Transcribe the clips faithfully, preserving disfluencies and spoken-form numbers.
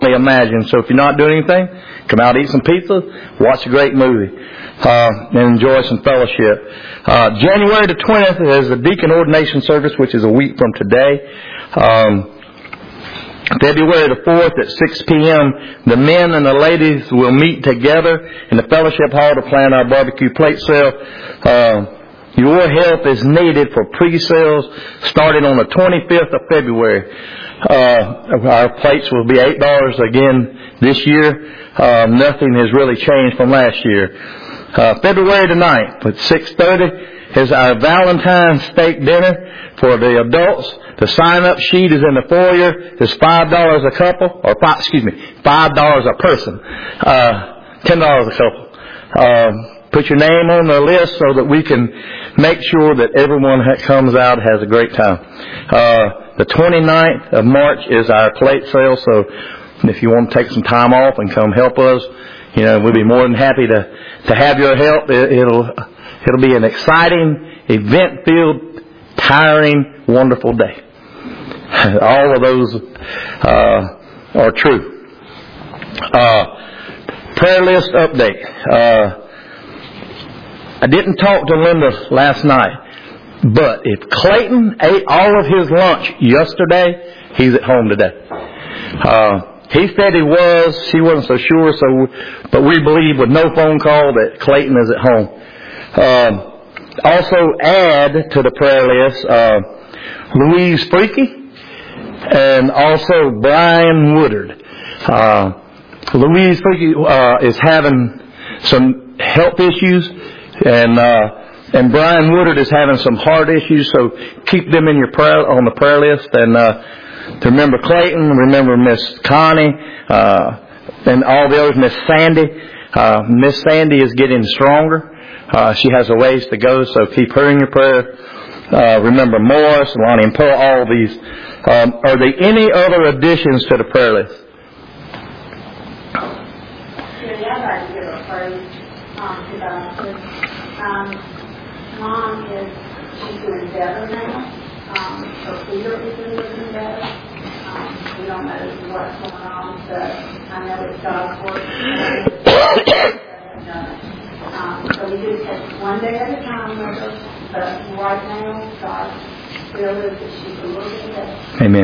imagine. So if you're not doing anything, come out, eat some pizza, watch a great movie, uh, and enjoy some fellowship. Uh, January the twentieth is the deacon ordination service, which is a week from today. Um, February the fourth at six p.m., the men and the ladies will meet together in the fellowship hall to plan our barbecue plate sale. Uh, your help is needed for pre-sales starting on the twenty-fifth of February. Uh, our plates will be eight dollars again this year. Uh, nothing has really changed from last year. Uh, February the ninth at six thirty is our Valentine's steak dinner for the adults. The sign-up sheet is in the foyer. It's five dollars a couple, or five, excuse me, five dollars a person, uh, ten dollars a couple. Uh, put your name on the list so that we can make sure that everyone that comes out has a great time. Uh, the twenty-ninth of March is our plate sale, so if you want to take some time off and come help us, you know, we'll be more than happy to, to have your help. It, it'll, it'll be an exciting, event-filled, tiring, wonderful day. All of those uh, are true. Uh, prayer list update. Uh, I didn't talk to Linda last night, but if Clayton ate all of his lunch yesterday, he's at home today. Uh, he said he was. She wasn't so sure, so but we believe with no phone call that Clayton is at home. Uh, also add to the prayer list uh, Louise Freaky. And also Brian Woodard. Uh, Louise Freaky, uh, is having some health issues, and, uh, and Brian Woodard is having some heart issues, so keep them in your prayer, on the prayer list. And, uh, to remember Clayton, remember Miss Connie, uh, and all the others, Miss Sandy. Uh, Miss Sandy is getting stronger. Uh, she has a ways to go, so keep her in your prayer. Uh, remember Morris, Lonnie and Pearl, all these. Um, are there any other additions to the prayer list? Yeah, I'd like to give a praise um, to God. Um, Mom is, she's doing better now. Um, her fever is doing better. Um, we don't know what's going on, but I know it's God's work. um, so we do take one day at a time with her, but right now, God still is that she's a little bit better. Amen.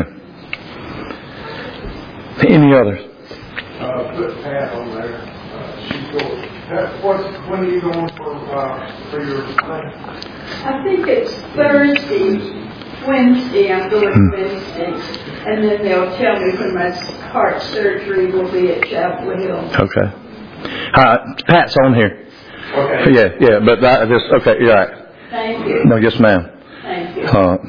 Any others? Uh, put Pat on there. Uh, she's going. Pat, what, when are you going for uh, for your thing? I think it's Thursday, Wednesday. I'm going hmm. Wednesday, and then they'll tell me when my heart surgery will be at Chapel Hill. Okay. Uh, Pat's on here. Okay. Yeah, yeah, but I just okay. You're right. Thank you. No, yes, ma'am. Thank you. Uh,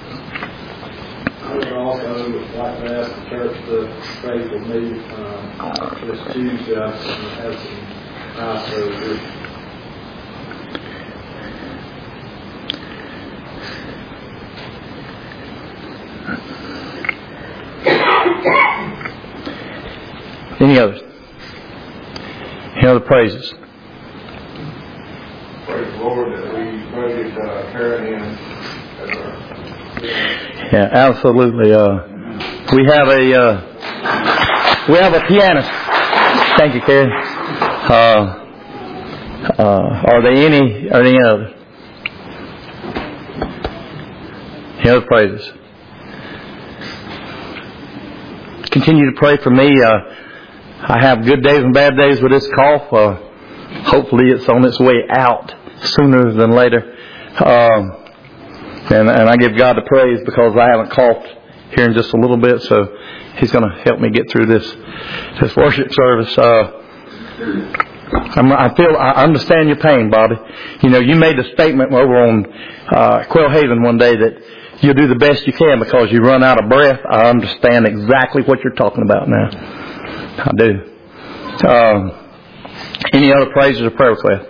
I would also like to ask the church to pray for me uh, this Tuesday. I have some eye surgery. Any others? Any other praises? Praise the Lord that we voted uh, Karen in. Yeah, absolutely. Uh, we have a uh, we have a pianist. Thank you, Karen. Uh, uh, are there any? Are there any others? Any other praises? Continue to pray for me. Uh, I have good days and bad days with this cough. Uh, hopefully, it's on its way out sooner than later. Um, And, and I give God the praise because I haven't coughed here in just a little bit, so He's going to help me get through this this worship service. Uh, I'm, I feel I understand your pain, Bobby. You know, you made a statement over on uh, Quail Haven one day that you'll do the best you can because you run out of breath. I understand exactly what you're talking about now. I do. Um, any other praises or prayer requests?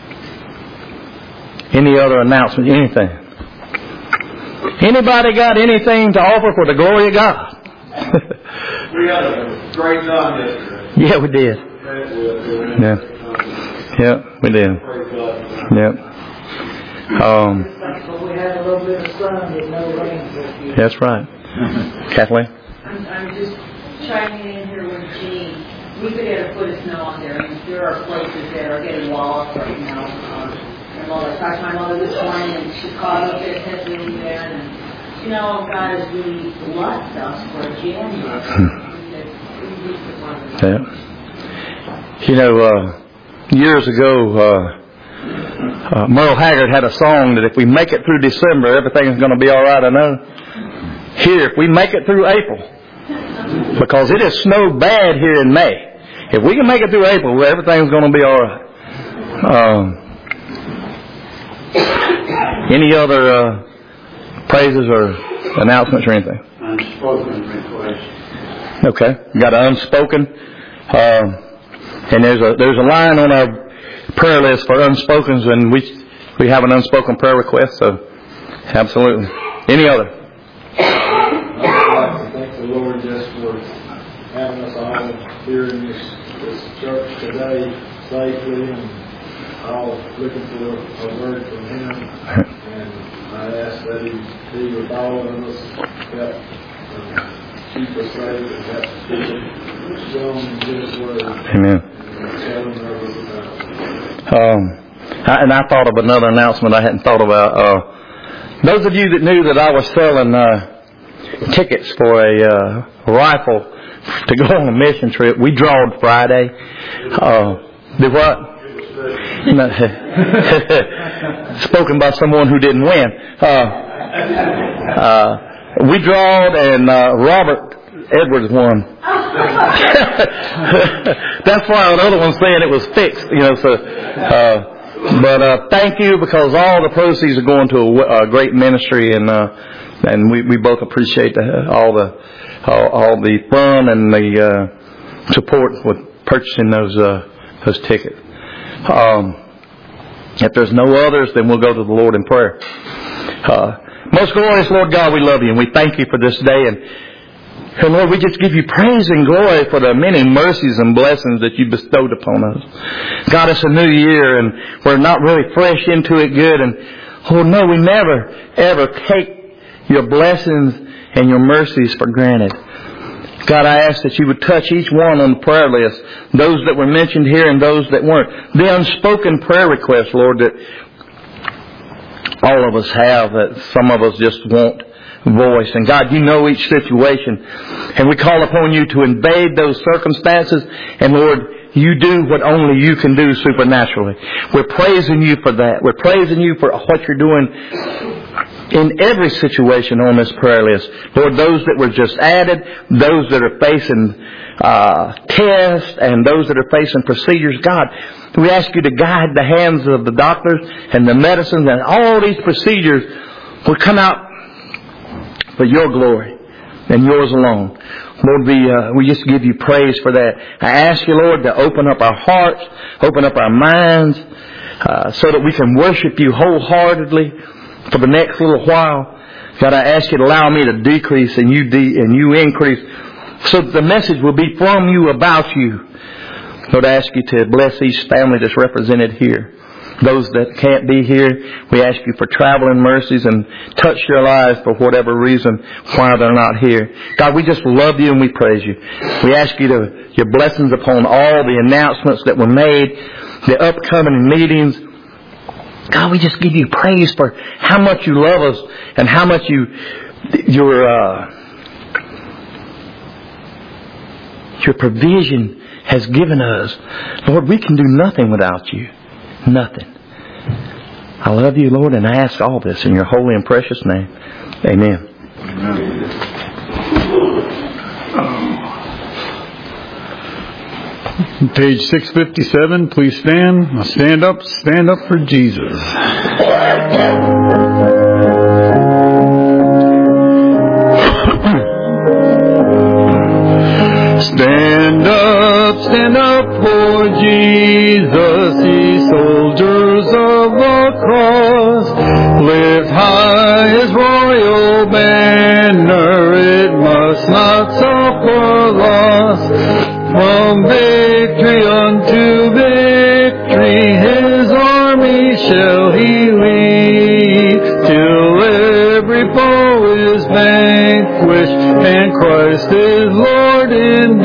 Any other announcements? Anything? Anybody got anything to offer for the glory of God? We had a great time yesterday. Yeah, we did. Yeah. Yeah, we did. Yeah. Um, We had a little bit of sun and no rain. that's right. Kathleen? I'm, I'm just chiming in here with Gene. We could get a foot of snow on there. I mean, there are places that are getting walloped right now. Um, and well, I talked to my mother this morning in Chicago, there's heavily there, and you know, God has really blessed us for January. Yeah. You know, uh, years ago, uh, uh, Merle Haggard had a song that if we make it through December, everything's going to be all right. I know. Here, if we make it through April, because it has snowed bad here in May. If we can make it through April, everything's going to be all right. Um, any other uh, praises or announcements or anything? Unspoken request. Okay, you got an unspoken, uh, and there's a there's a line on our prayer list for unspokens, and we we have an unspoken prayer request. So, absolutely. Any other? I'd like to thank the Lord just for having us all here in this, this church today safely, and all looking for a word from Him. And I ask that He be with all of us, help um, keep us safe, and help people show them His word. Amen. And tell them everything about it. Um, I, and I thought of another announcement I hadn't thought about. Uh, those of you that knew that I was selling uh, tickets for a uh, rifle to go on a mission trip, we drawed Friday. Uh, did what? Spoken by someone who didn't win. Uh, uh, we drawed, and uh, Robert Edwards won. That's why another one's saying it was fixed, you know. So, uh, but uh, thank you, because all the proceeds are going to a, a great ministry, and uh, and we, we both appreciate the, all the all, all the fun and the uh, support with purchasing those uh, those tickets. Um, if there's no others, then we'll go to the Lord in prayer. Uh, most glorious Lord God, we love you, and we thank you for this day. And, and Lord, we just give you praise and glory for the many mercies and blessings that you bestowed upon us. God, it's a new year, and we're not really fresh into it good. And, oh no, we never, ever take your blessings and your mercies for granted. God, I ask that you would touch each one on the prayer list, those that were mentioned here and those that weren't. The unspoken prayer requests, Lord, that all of us have, that some of us just won't voice. And God, you know each situation. And we call upon you to invade those circumstances. And Lord, you do what only you can do supernaturally. We're praising you for that. We're praising you for what you're doing in every situation on this prayer list. Lord, those that were just added, those that are facing uh, tests, and those that are facing procedures, God, we ask you to guide the hands of the doctors and the medicines, and all these procedures will come out for your glory and yours alone. Lord, we uh, we just give you praise for that. I ask you, Lord, to open up our hearts, open up our minds, uh, so that we can worship you wholeheartedly for the next little while. God, I ask you to allow me to decrease and you de- and you increase, so that the message will be from you, about you. Lord, I ask you to bless each family that's represented here. Those that can't be here, we ask you for traveling mercies, and touch their lives for whatever reason why they're not here. God, we just love you and we praise you. We ask you to your blessings upon all the announcements that were made, the upcoming meetings. God, we just give you praise for how much you love us and how much you your uh, your provision has given us. Lord, we can do nothing without you. Nothing. I love you, Lord, and I ask all this in your holy and precious name. Amen. Page six fifty-seven, please stand. Stand up, stand up for Jesus. Stand up, stand up for Jesus, ye soldiers of the cross. Lift high his royal banner, it must not suffer loss. From victory unto victory, his army shall he lead, till every foe is vanquished, and Christ is Lord in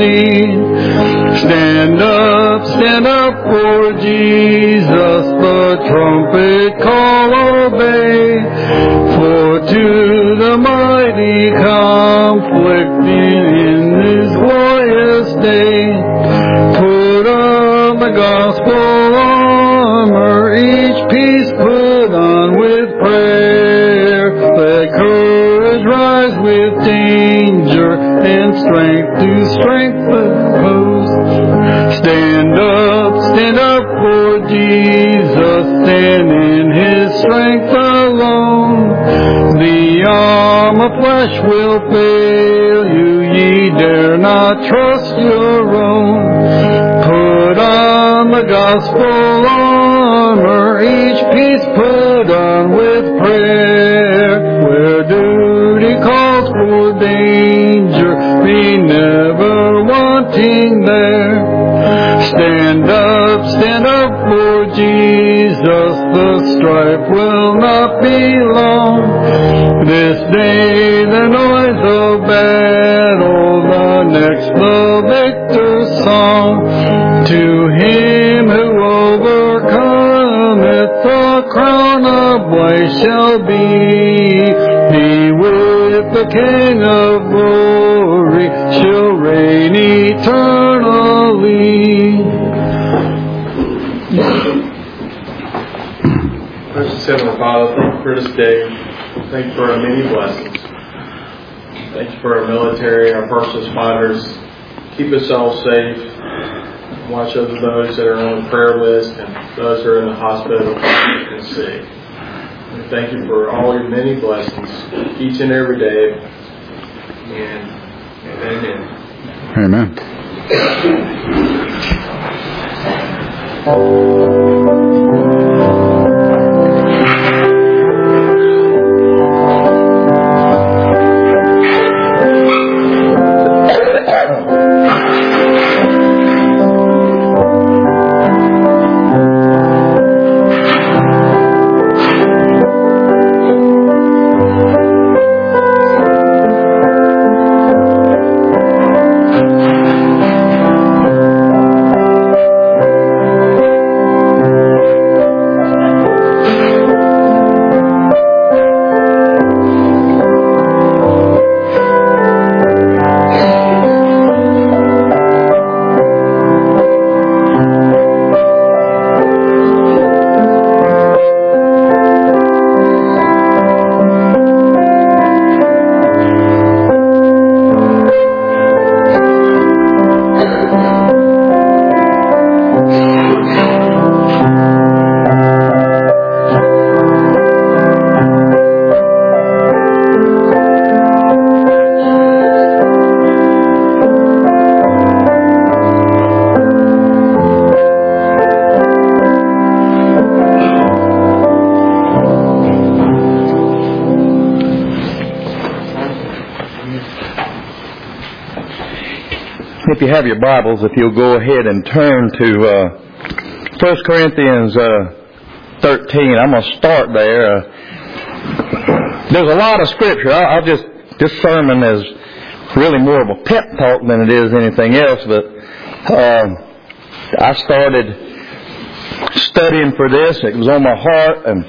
Stand up, stand up for Jesus, the trumpet call obey. For to the mighty conflicting in this glorious day, put on the gospel armor, each piece put on with prayer. Let courage rise with danger, and strength to strengthen hosts. Stand up, stand up for Jesus, stand in His strength alone. The arm of flesh will fail you, ye dare not trust your own. Put on the gospel armor, each piece put on with prayer. Where duty calls for danger, be never wanting there. Stand up, stand up for Jesus, the strife will not be long. This day the noise of battle, the next the victor's song. To him who overcometh, the crown of life shall be. Be with the King of glory, shall reign eternally. Precious Heavenly Father, thank you for this day. Thank you for our many blessings. Thank you for our military, our first responders. Keep us all safe. Watch over those that are on the prayer list and those who are in the hospital and sick. And thank you for all your many blessings each and every day. And, and amen. Amen. If you have your Bibles, if you'll go ahead and turn to uh, First Corinthians uh, thirteen. I'm going to start there. Uh, there's a lot of Scripture. I, I'll just, this sermon is really more of a pep talk than it is anything else, but uh, I started studying for this. It was on my heart, and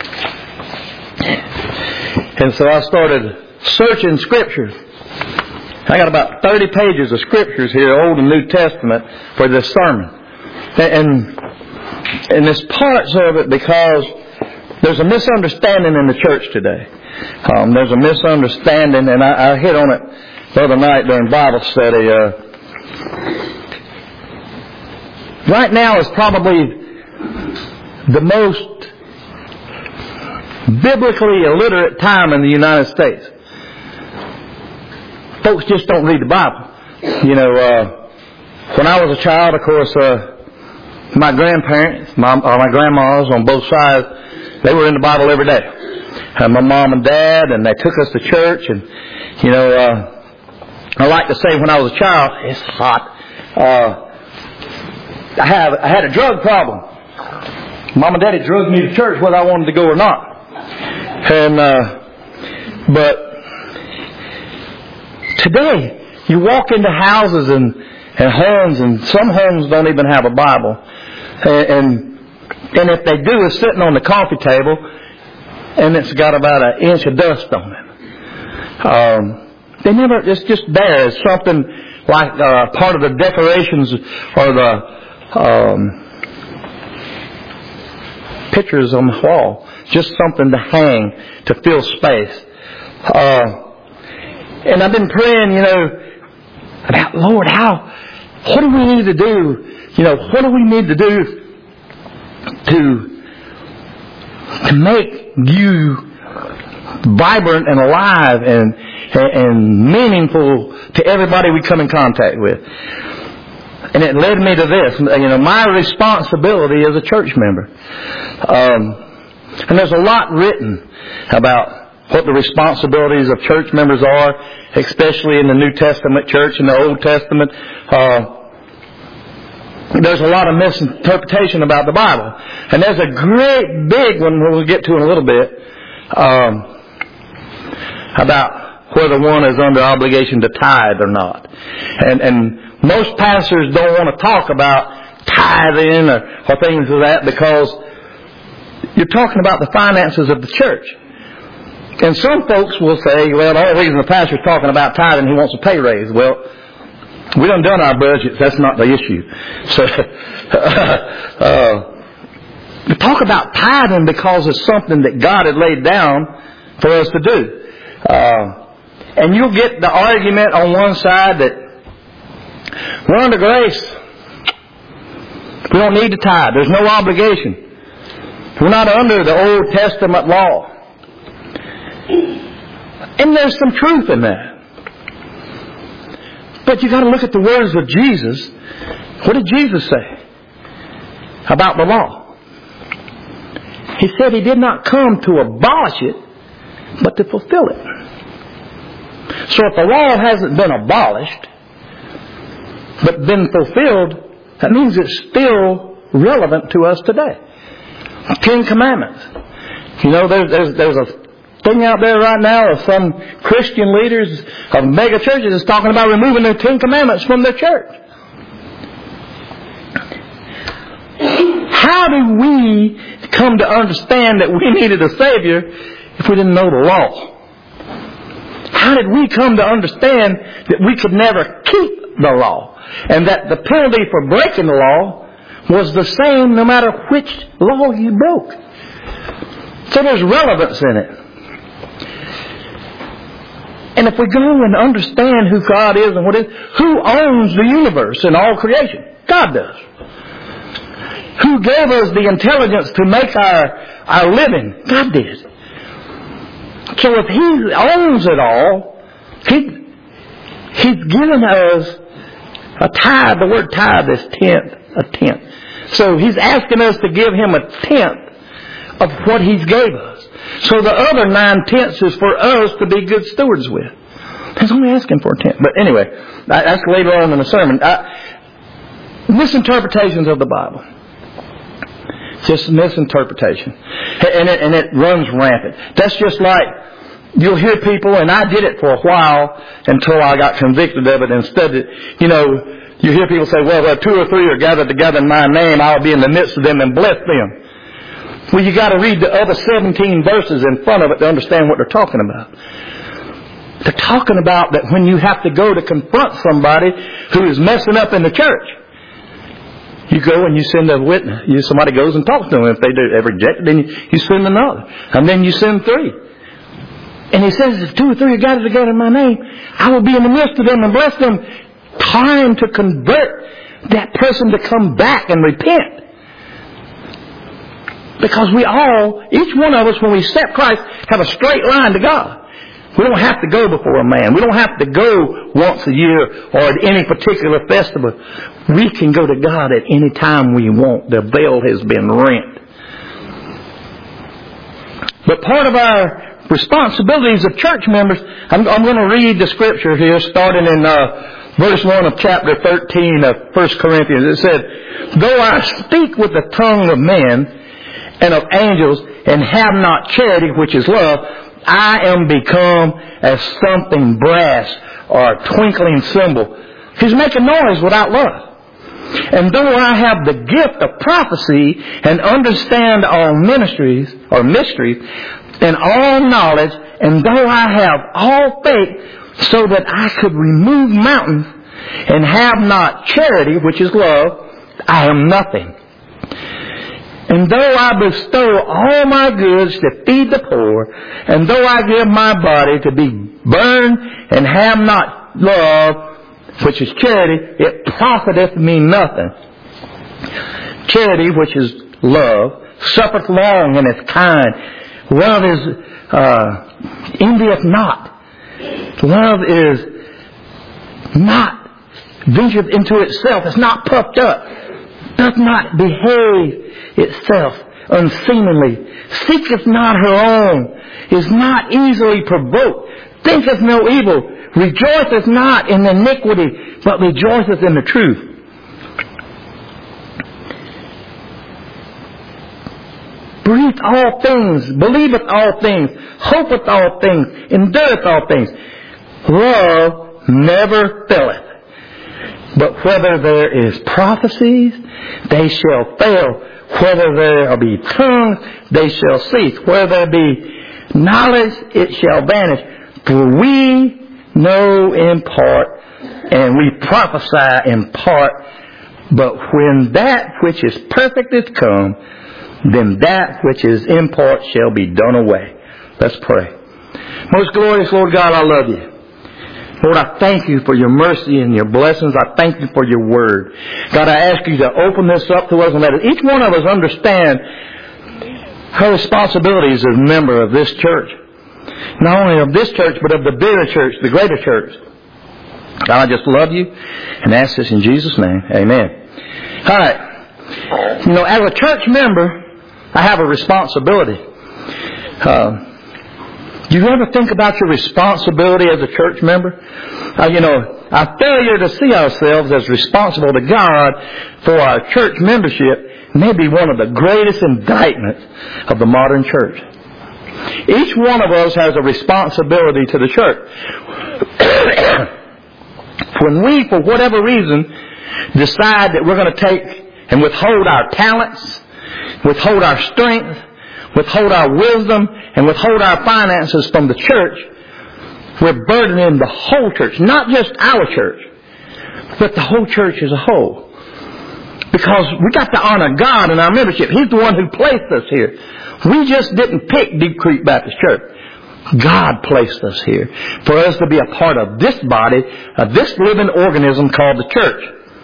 and so I started searching Scripture. I got about thirty pages of Scriptures here, Old and New Testament, for this sermon. And, and there's parts of it because there's a misunderstanding in the church today. Um, there's a misunderstanding, and I, I hit on it the other night during Bible study. Uh, right now is probably the most biblically illiterate time in the United States. Folks just don't read the Bible. You know, uh, when I was a child, of course, uh, my grandparents, my, or my grandmas on both sides, they were in the Bible every day. Uh, my mom and dad, and they took us to church. And, you know, uh, I like to say when I was a child, it's hot. Uh, I have, I had a drug problem. Mom and Daddy drugged me to church whether I wanted to go or not. And, uh, but today, you walk into houses and and homes, and some homes don't even have a Bible. And, and, and if they do, it's sitting on the coffee table, and it's got about an inch of dust on it. Um, they never, it's just there. It's something like uh, part of the decorations or the um, pictures on the wall. Just something to hang to fill space. Uh, and I've been praying, you know, about, Lord, how, what do we need to do? You know, what do we need to do to, to make you vibrant and alive and, and meaningful to everybody we come in contact with? And it led me to this, you know, my responsibility as a church member. Um, and there's a lot written about what the responsibilities of church members are, especially in the New Testament church and the Old Testament. Uh, there's a lot of misinterpretation about the Bible. And there's a great big one we'll get to in a little bit, um, about whether one is under obligation to tithe or not. And, and most pastors don't want to talk about tithing or, or things of that because you're talking about the finances of the church. And some folks will say, well, the only reason the pastor's talking about tithing, he wants a pay raise. Well, we done done our budgets. That's not the issue. So, uh, we talk about tithing because it's something that God had laid down for us to do. Uh, and you'll get the argument on one side that we're under grace. We don't need to tithe. There's no obligation. We're not under the Old Testament law. And there's some truth in that. But you got to look at the words of Jesus. What did Jesus say about the law? He said he did not come to abolish it, but to fulfill it. So if the law hasn't been abolished, but been fulfilled, that means it's still relevant to us today. Ten Commandments. You know, there's, there's, there's a thing out there right now of some Christian leaders of mega churches is talking about removing the Ten Commandments from their church. How do we come to understand that we needed a Savior if we didn't know the law? How did we come to understand that we could never keep the law and that the penalty for breaking the law was the same no matter which law you broke? So there's relevance in it. And if we go and understand who God is and what is, who owns the universe and all creation? God does. Who gave us the intelligence to make our, our living? God did. So if He owns it all, He, He's given us a tithe. The word tithe is tenth, a tenth. So He's asking us to give Him a tenth of what He's gave us. So the other nine tenths is for us to be good stewards with. He's only asking for a tenth. But anyway, that's later on in the sermon. I, misinterpretations of the Bible. Just misinterpretation. And it, and it runs rampant. That's just like you'll hear people, and I did it for a while until I got convicted of it and studied it. You know, you hear people say, well, well, two or three are gathered together in my name, I'll be in the midst of them and bless them. Well, you got to read the other seventeen verses in front of it to understand what they're talking about. They're talking about that when you have to go to confront somebody who is messing up in the church, you go and you send a witness. You, somebody goes and talks to them. If they do, they reject it, then you, you send another. And then you send three. And he says, if two or three are gathered together in my name, I will be in the midst of them and bless them, trying to convert that person to come back and repent. Because we all, each one of us, when we accept Christ, have a straight line to God. We don't have to go before a man. We don't have to go once a year or at any particular festival. We can go to God at any time we want. The veil has been rent. But part of our responsibilities of church members, I'm, I'm going to read the scripture here starting in uh, verse one of chapter thirteen of First Corinthians. It said, though I speak with the tongue of men and of angels and have not charity, which is love, I am become as something brass or a twinkling cymbal. He's making noise without love. And though I have the gift of prophecy and understand all ministries or mysteries and all knowledge, and though I have all faith so that I could remove mountains and have not charity, which is love, I am nothing. And though I bestow all my goods to feed the poor, and though I give my body to be burned and have not love, which is charity, it profiteth me nothing. Charity, which is love, suffereth long and is kind. Love is uh, envieth not. Love is not ventureth into itself. It's not puffed up. Doth not behave itself unseemly. Seeketh not her own. Is not easily provoked. Thinketh no evil. Rejoiceth not in iniquity, but rejoiceth in the truth. Breathe all things, believeth all things, hopeth all things, endureth all things. Love never faileth. But whether there is prophecies, they shall fail. Whether there be tongues, they shall cease. Whether there be knowledge, it shall vanish. For we know in part, and we prophesy in part. But when that which is perfect is come, then that which is in part shall be done away. Let's pray. Most glorious Lord God, I love you. Lord, I thank you for your mercy and your blessings. I thank you for your word. God, I ask you to open this up to us and let each one of us understand our responsibilities as a member of this church. Not only of this church, but of the bigger church, the greater church. God, I just love you and ask this in Jesus' name. Amen. All right. You know, as a church member, I have a responsibility. Uh, do you ever think about your responsibility as a church member? Uh, you know, our failure to see ourselves as responsible to God for our church membership may be one of the greatest indictments of the modern church. Each one of us has a responsibility to the church. When we, for whatever reason, decide that we're going to take and withhold our talents, withhold our strength, withhold our wisdom, and withhold our finances from the church, we're burdening the whole church, not just our church, but the whole church as a whole. Because we got to honor God in our membership. He's the one who placed us here. We just didn't pick Deep Creek Baptist Church. God placed us here for us to be a part of this body, of this living organism called the church.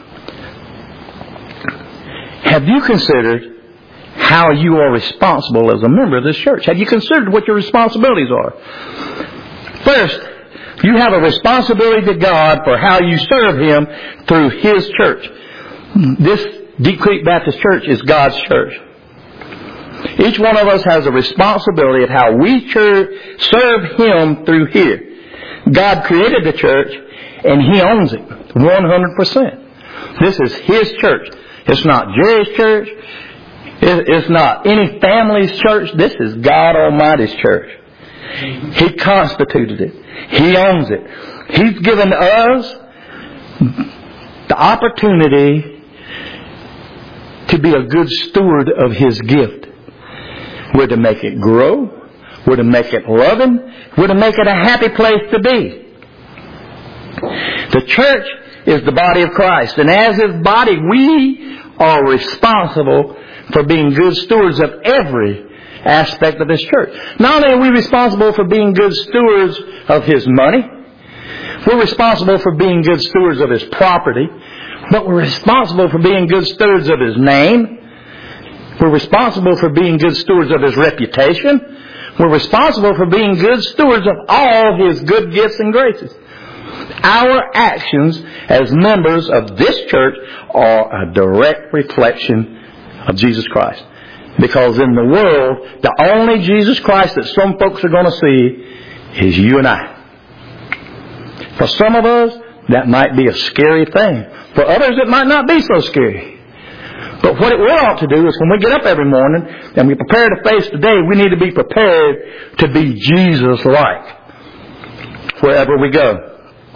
Have you considered how you are responsible as a member of this church? Have you considered what your responsibilities are? First, you have a responsibility to God for how you serve Him through His church. This Deep Creek Baptist Church is God's church. Each one of us has a responsibility of how we church, serve Him through here. God created the church, and He owns it one hundred percent. This is His church. It's not Jerry's church. It's not any family's church. This is God Almighty's church. He constituted it. He owns it. He's given us the opportunity to be a good steward of His gift. We're to make it grow. We're to make it loving. We're to make it a happy place to be. The church is the body of Christ. And as His body, we are responsible for being good stewards of every aspect of this church. Not only are we responsible for being good stewards of His money, we're responsible for being good stewards of His property, but we're responsible for being good stewards of His name. We're responsible for being good stewards of His reputation. We're responsible for being good stewards of all His good gifts and graces. Our actions as members of this church are a direct reflection of Jesus Christ. Because in the world, the only Jesus Christ that some folks are going to see is you and I. For some of us, that might be a scary thing. For others, it might not be so scary. But what we ought to do is when we get up every morning and we prepare to face the day, we need to be prepared to be Jesus-like wherever we go.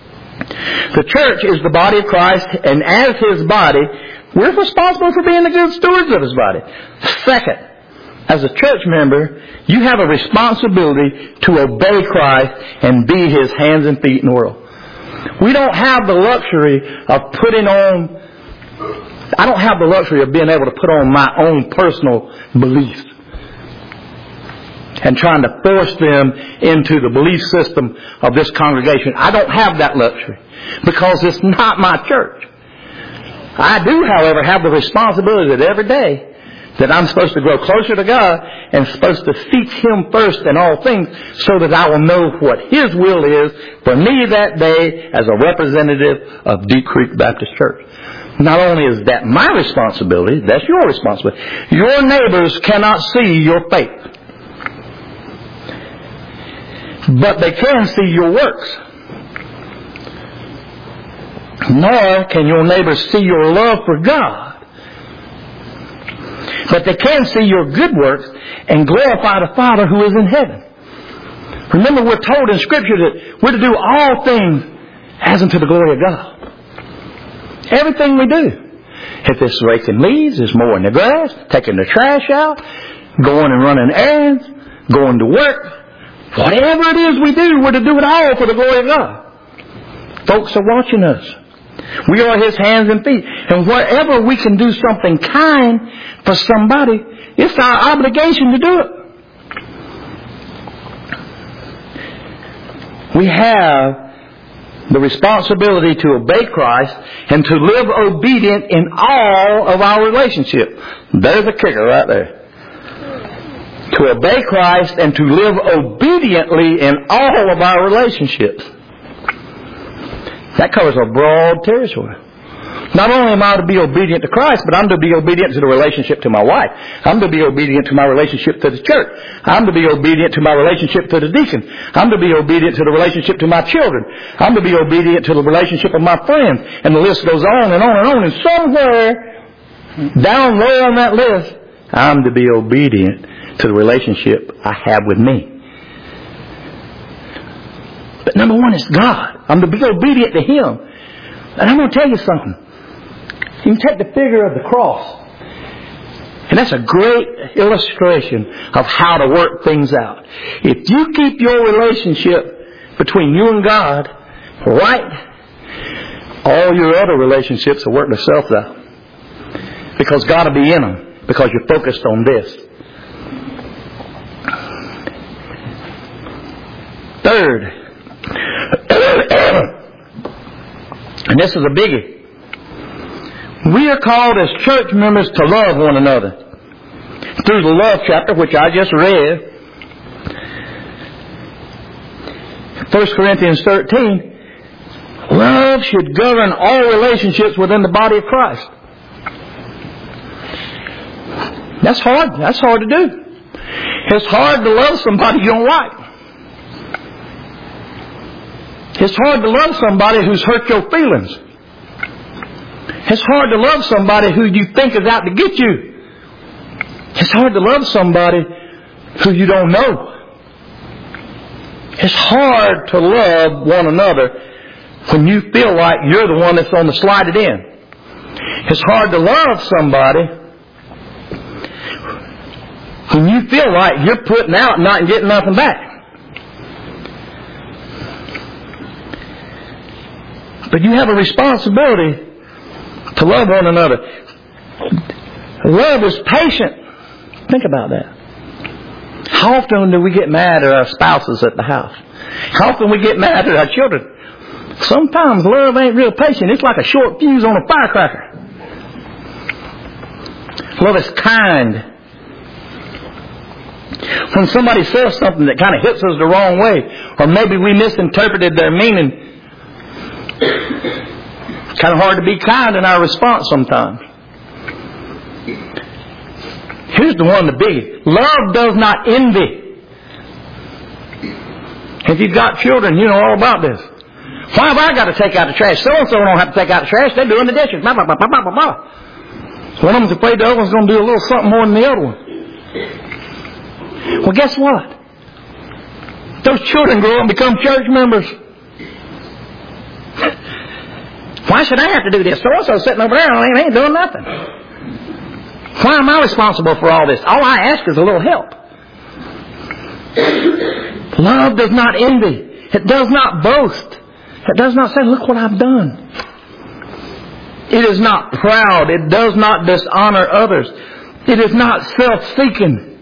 The church is the body of Christ, and as His body, we're responsible for being the good stewards of His body. Second, as a church member, you have a responsibility to obey Christ and be His hands and feet in the world. We don't have the luxury of putting on, I don't have the luxury of being able to put on my own personal beliefs and trying to force them into the belief system of this congregation. I don't have that luxury because it's not my church. I do, however, have the responsibility that every day that I'm supposed to grow closer to God and supposed to seek Him first in all things so that I will know what His will is for me that day as a representative of Deep Creek Baptist Church. Not only is that my responsibility, that's your responsibility. Your neighbors cannot see your faith, but they can see your works. Nor can your neighbors see your love for God. But they can see your good works and glorify the Father who is in heaven. Remember, we're told in Scripture that we're to do all things as unto the glory of God. Everything we do. If it's raking leaves, it's mowing the grass, taking the trash out, going and running errands, going to work. Whatever it is we do, we're to do it all for the glory of God. Folks are watching us. We are His hands and feet. And wherever we can do something kind for somebody, it's our obligation to do it. We have the responsibility to obey Christ and to live obedient in all of our relationships. There's a kicker right there. To obey Christ and to live obediently in all of our relationships. That covers a broad territory. Not only am I to be obedient to Christ, but I'm to be obedient to the relationship to my wife. I'm to be obedient to my relationship to the church. I'm to be obedient to my relationship to the deacon. I'm to be obedient to the relationship to my children. I'm to be obedient to the relationship of my friends. And the list goes on and on and on. And somewhere down low on that list, I'm to be obedient to the relationship I have with me. But number one is God. I'm to be obedient to Him. And I'm going to tell you something. You can take the figure of the cross. And that's a great illustration of how to work things out. If you keep your relationship between you and God right, all your other relationships will work themselves out. Because God will be in them. Because you're focused on this. Third, and this is a biggie. We are called as church members to love one another. Through the love chapter, which I just read, First Corinthians thirteen, love should govern all relationships within the body of Christ. That's hard. That's hard to do. It's hard to love somebody you don't like. It's hard to love somebody who's hurt your feelings. It's hard to love somebody who you think is out to get you. It's hard to love somebody who you don't know. It's hard to love one another when you feel like you're the one that's on the slided in. It's hard to love somebody when you feel like you're putting out and not getting nothing back. But you have a responsibility to love one another. Love is patient. Think about that. How often do we get mad at our spouses at the house? How often we get mad at our children? Sometimes love ain't real patient. It's like a short fuse on a firecracker. Love is kind. When somebody says something that kind of hits us the wrong way, or maybe we misinterpreted their meaning, it's kind of hard to be kind in our response sometimes. Here's the one, the big. Love does not envy. If you've got children, you know all about this. Why have I got to take out the trash? So-and-so don't have to take out the trash. They're doing the dishes. Blah, blah, blah, blah, blah, blah. One of them's afraid the other one's going to do a little something more than the other one. Well, guess what? Those children grow up and become church members. Why should I have to do this? So-and-so sitting over there and ain't doing nothing. Why am I responsible for all this? All I ask is a little help. Love does not envy. It does not boast. It does not say, look what I've done. It is not proud. It does not dishonor others. It is not self-seeking.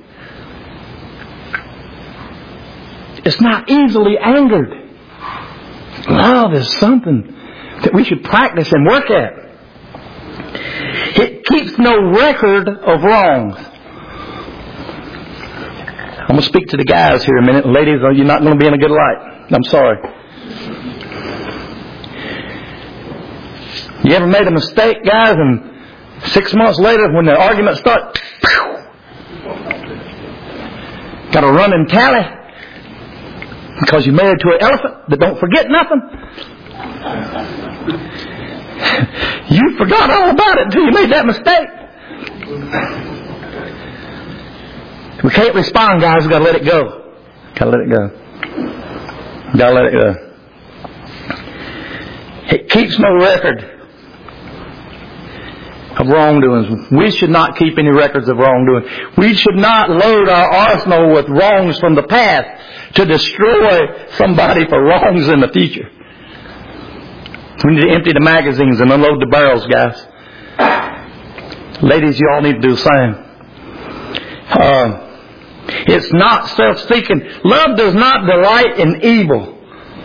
It's not easily angered. Love is something that we should practice and work at. It keeps no record of wrongs. I'm going to speak to the guys here a minute. Ladies, you're not going to be in a good light. I'm sorry. You ever made a mistake, guys, and six months later when the argument starts, got a running tally because you're married to an elephant that don't forget nothing? You forgot all about it until you made that mistake. We can't respond, guys. We've got to let it go. Got to let it go. Got to let it go. It keeps no record of wrongdoings. We should not keep any records of wrongdoing. We should not load our arsenal with wrongs from the past to destroy somebody for wrongs in the future. We need to empty the magazines and unload the barrels, guys. Ladies, you all need to do the same. Uh, it's not self-seeking. Love does not delight in evil.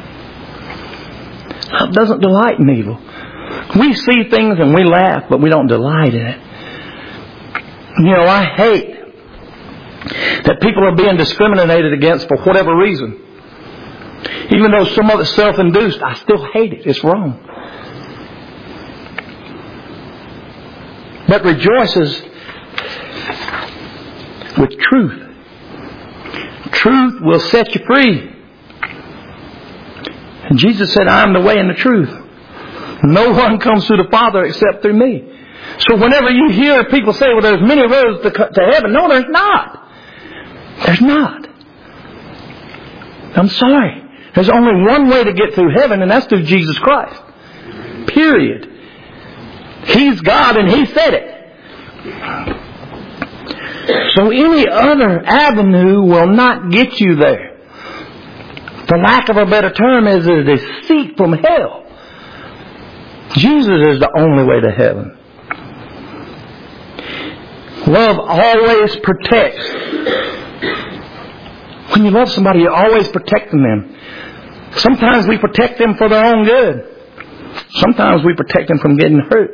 Love doesn't delight in evil. We see things and we laugh, but we don't delight in it. You know, I hate that people are being discriminated against for whatever reason. Even though some of it's self-induced, I still hate it. It's wrong. But rejoices with truth. Truth will set you free. And Jesus said, I am the way and the truth. No one comes to the Father except through me. So whenever you hear people say, well, there's many roads to, to heaven. No, there's not. There's not. I'm sorry. There's only one way to get through heaven, and that's through Jesus Christ. Period. He's God, and He said it. So any other avenue will not get you there. For lack of a better term, is a deceit from hell. Jesus is the only way to heaven. Love always protects. When you love somebody, you're always protecting them. Sometimes we protect them for their own good. Sometimes we protect them from getting hurt.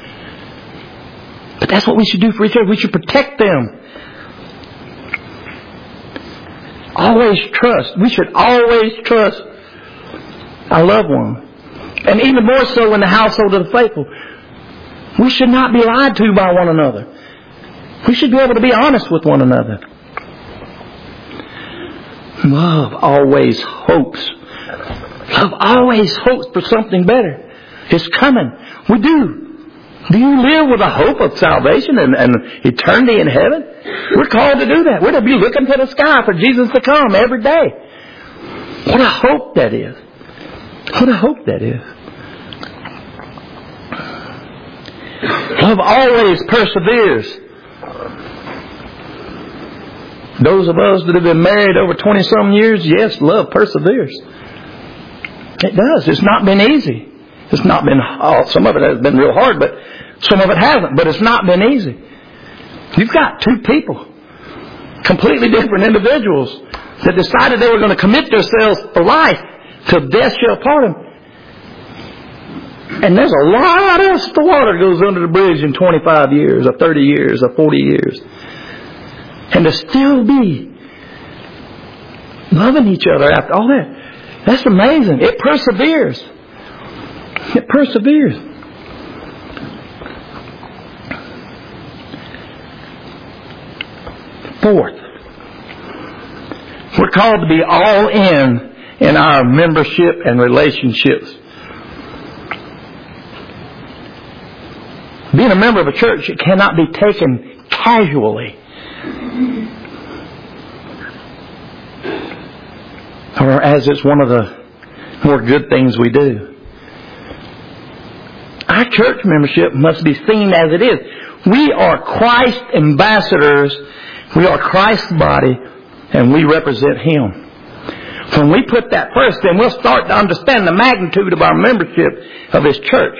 But that's what we should do for each other. We should protect them. Always trust. We should always trust our loved one. And even more so in the household of the faithful. We should not be lied to by one another. We should be able to be honest with one another. Love always hopes. Love always hopes for something better. It's coming. We do. Do you live with a hope of salvation and, and eternity in heaven? We're called to do that. We're to be looking to the sky for Jesus to come every day. What a hope that is. What a hope that is. Love always perseveres. Those of us that have been married over twenty-some years, yes, love perseveres. It does. It's not been easy. It's not been, oh, some of it has been real hard, but some of it hasn't. But it's not been easy. You've got two people, completely different individuals, that decided they were going to commit themselves for life till death shall part them. And there's a lot of the water goes under the bridge in twenty-five years, or thirty years, or forty years. And to still be loving each other after all that, that's amazing. It perseveres. It perseveres. Fourth, we're called to be all in in our membership and relationships. Being a member of a church, it cannot be taken casually. Or as it's one of the more good things we do. our church membership must be seen as it is. We are Christ ambassadors. We are Christ's body, and we represent Him. When we put that first, then we'll start to understand the magnitude of our membership of His church.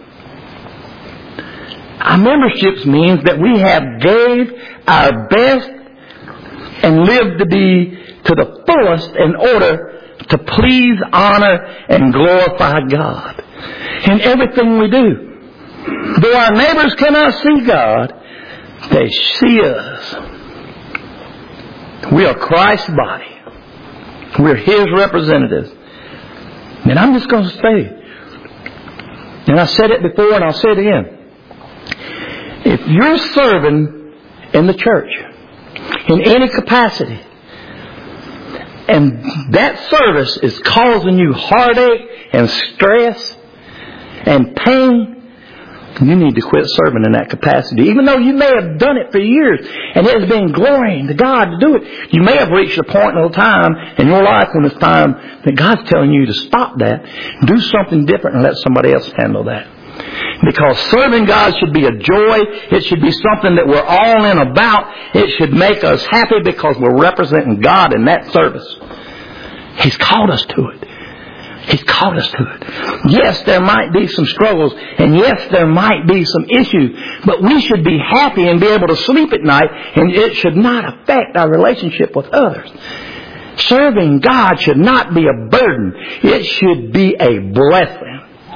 Our memberships means that we have gave our best and lived to be to the fullest in order to please, honor, and glorify God in everything we do. Though our neighbors cannot see God, they see us. We are Christ's body. We're His representatives. And I'm just going to say, and I said it before and I'll say it again. If you're serving in the church in any capacity, and that service is causing you heartache and stress and pain, you need to quit serving in that capacity. Even though you may have done it for years and it has been glorying to God to do it, you may have reached a point in a time in your life when it's time that God's telling you to stop that, do something different and let somebody else handle that. Because serving God should be a joy. It should be something that we're all in about. It should make us happy because we're representing God in that service. He's called us to it. He's called us to it. Yes, there might be some struggles, and yes, there might be some issues, but we should be happy and be able to sleep at night, and it should not affect our relationship with others. Serving God should not be a burden. It should be a blessing.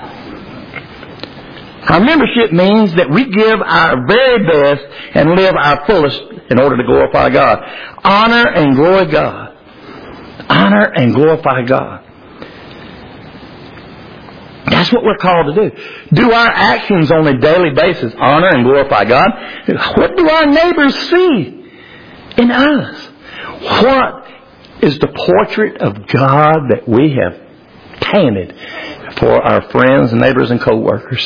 Our membership means that we give our very best and live our fullest in order to glorify God. Honor and glory God. Honor and glorify God. That's what we're called to do. Do our actions on a daily basis honor and glorify God? What do our neighbors see in us? What is the portrait of God that we have painted for our friends, neighbors, and co-workers?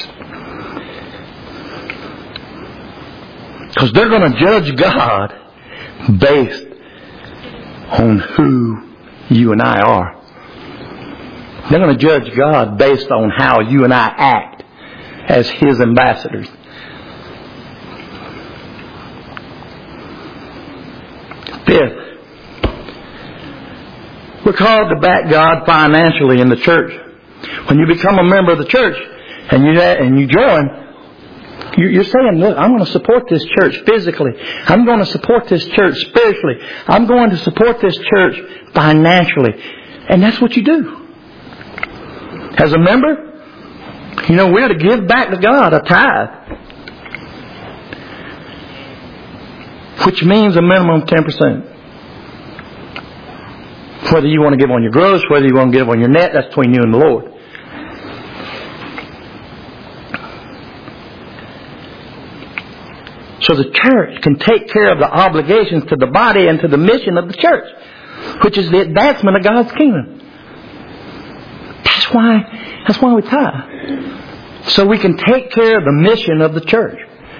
Because they're going to judge God based on who you and I are. They're going to judge God based on how you and I act as His ambassadors. Fifth, we're called to back God financially in the church. When you become a member of the church and you and you join, you're saying, look, I'm going to support this church physically. I'm going to support this church spiritually. I'm going to support this church financially. And that's what you do. As a member, you know, we're to give back to God a tithe. Which means a minimum of ten percent. Whether you want to give on your gross, whether you want to give on your net, that's between you and the Lord. So the church can take care of the obligations to the body and to the mission of the church, which is the advancement of God's kingdom. That's why, that's why we tithe. So we can take care of the mission of the church.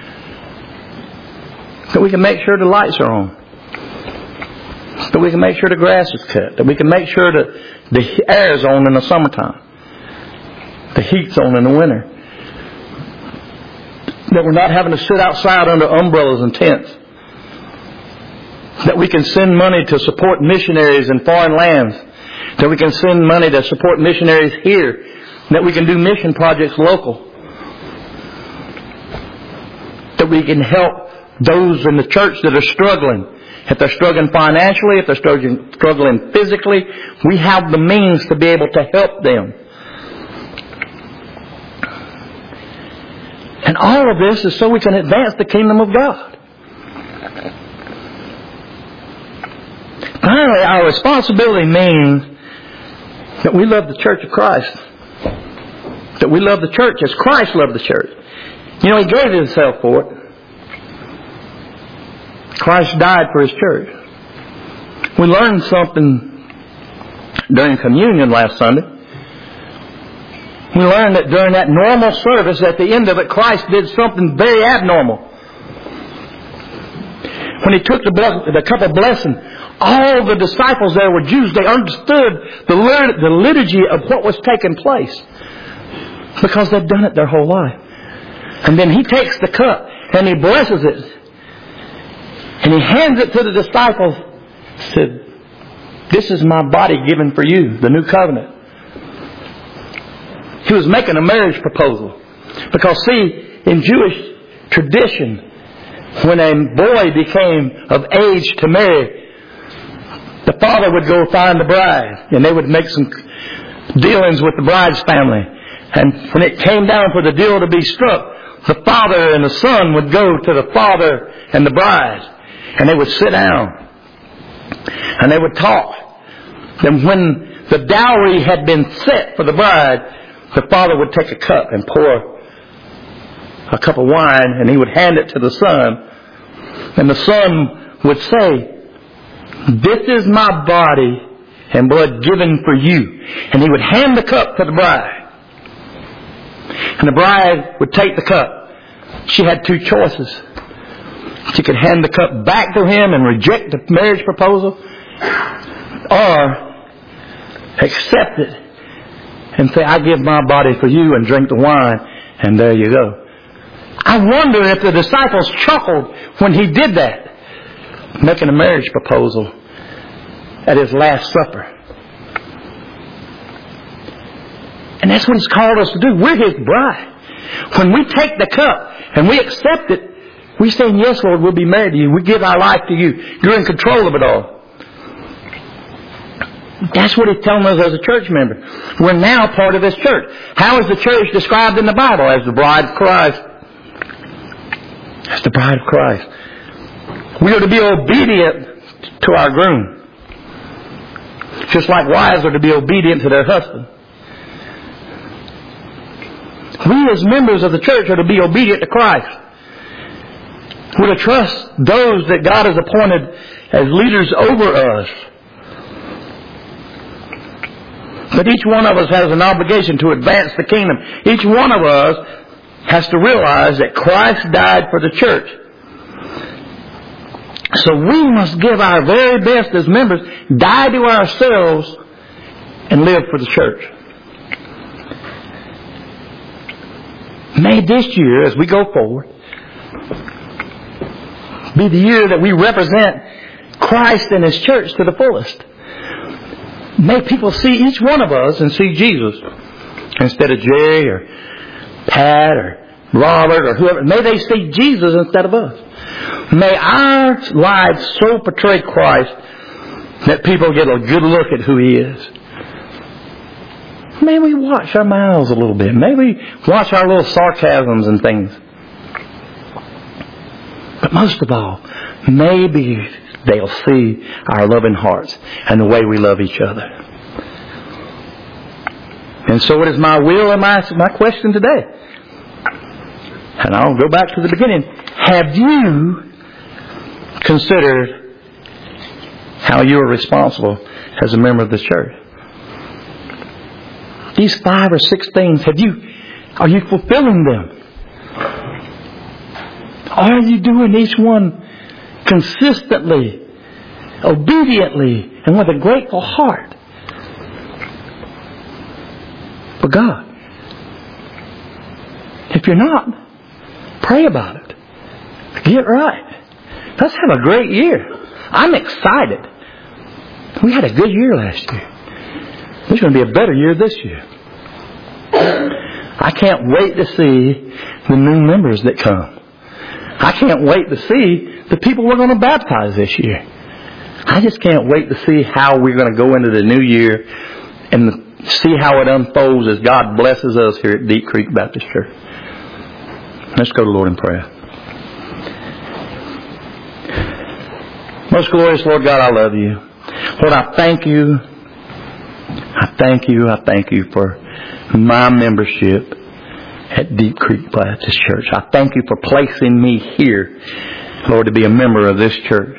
That we can make sure the lights are on. That we can make sure the grass is cut. That we can make sure that the air is on in the summertime. The heat's on in the winter. That we're not having to sit outside under umbrellas and tents. That we can send money to support missionaries in foreign lands. That we can send money to support missionaries here. That we can do mission projects local. That we can help those in the church that are struggling. If they're struggling financially, if they're struggling, struggling physically, we have the means to be able to help them. And all of this is so we can advance the kingdom of God. Finally, our responsibility means that we love the church of Christ. That we love the church as Christ loved the church. You know, He gave Himself for it. Christ died for His church. We learned something during communion last Sunday. We learned that during that normal service, at the end of it, Christ did something very abnormal. When He took the, the cup of blessing, all the disciples there were Jews. They understood the, the liturgy of what was taking place because they'd done it their whole life. And then he takes the cup and he blesses it. And he hands it to the disciples. Said, this is my body given for you, the new covenant. He was making a marriage proposal. Because see, in Jewish tradition, when a boy became of age to marry, the father would go find the bride. And they would make some dealings with the bride's family. And when it came down for the deal to be struck, the father and the son would go to the father and the bride. And they would sit down. And they would talk. Then when the dowry had been set for the bride, the father would take a cup and pour a cup of wine, and he would hand it to the son. And the son would say, this is my body and blood given for you. And he would hand the cup to the bride. And the bride would take the cup. She had two choices. She could hand the cup back to him and reject the marriage proposal, or accept it and say, I give my body for you, and drink the wine, and there you go. I wonder if the disciples chuckled when he did that, making a marriage proposal at his Last Supper. And that's what he's called us to do. We're his bride. When we take the cup and we accept it, we say, yes, Lord, we'll be married to you. We give our life to you. You're in control of it all. That's what he's telling us as a church member. We're now part of this church. How is the church described in the Bible? As the bride of Christ. As the bride of Christ. We are to be obedient to our groom. Just like wives are to be obedient to their husband. We as members of the church are to be obedient to Christ. We're to trust those that God has appointed as leaders over us. But each one of us has an obligation to advance the kingdom. Each one of us has to realize that Christ died for the church. So we must give our very best as members, die to ourselves, and live for the church. May this year, as we go forward, be the year that we represent Christ and His church to the fullest. May people see each one of us and see Jesus instead of Jerry or Pat or Robert or whoever. May they see Jesus instead of us. May our lives so portray Christ that people get a good look at who He is. May we watch our mouths a little bit. May we watch our little sarcasms and things. But most of all, maybe they'll see our loving hearts and the way we love each other. And so it is my will and my, my question today. And I'll go back to the beginning. Have you considered how you are responsible as a member of this church? These five or six things, have you, are you fulfilling them? Are you doing each one consistently, obediently, and with a grateful heart for God? If you're not, pray about it. Get right. Let's have a great year. I'm excited. We had a good year last year. There's going to be a better year this year. I can't wait to see the new members that come. I can't wait to see the people we're going to baptize this year. I just can't wait to see how we're going to go into the new year and see how it unfolds as God blesses us here at Deep Creek Baptist Church. Let's go to the Lord in prayer. Most glorious Lord God, I love you. Lord, I thank you. I thank you. I thank you for my membership at Deep Creek Baptist Church. I thank you for placing me here, Lord, to be a member of this church.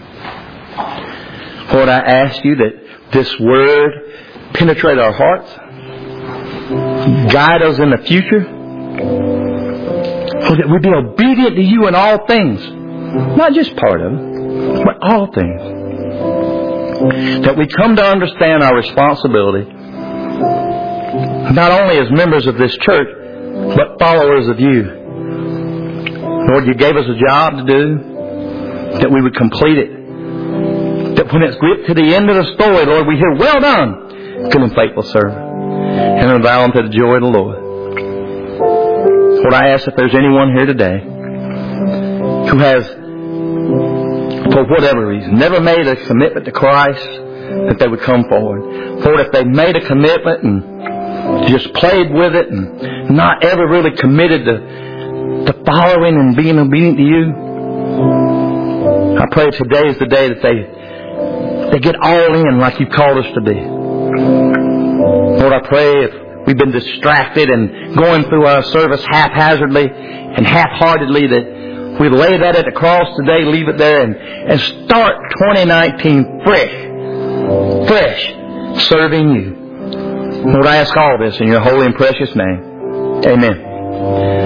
Lord, I ask you that this word penetrate our hearts, guide us in the future, so that we be obedient to you in all things, not just part of it, but all things. That we come to understand our responsibility, not only as members of this church, but followers of you. Lord, you gave us a job to do, that we would complete it. That when it's gripped to the end of the story, Lord, we hear, well done, good and faithful servant. And allow them to the joy of the Lord. Lord, I ask if there's anyone here today who has, for whatever reason, never made a commitment to Christ, that they would come forward. Lord, if they made a commitment and just played with it and not ever really committed to, to following and being obedient to you, I pray today is the day that they, they get all in like you've called us to be. Lord, I pray if we've been distracted and going through our service haphazardly and half-heartedly, that we lay that at the cross today, leave it there, and, and start twenty nineteen fresh. Fresh, serving you. Lord, I ask all this in your holy and precious name. Amen.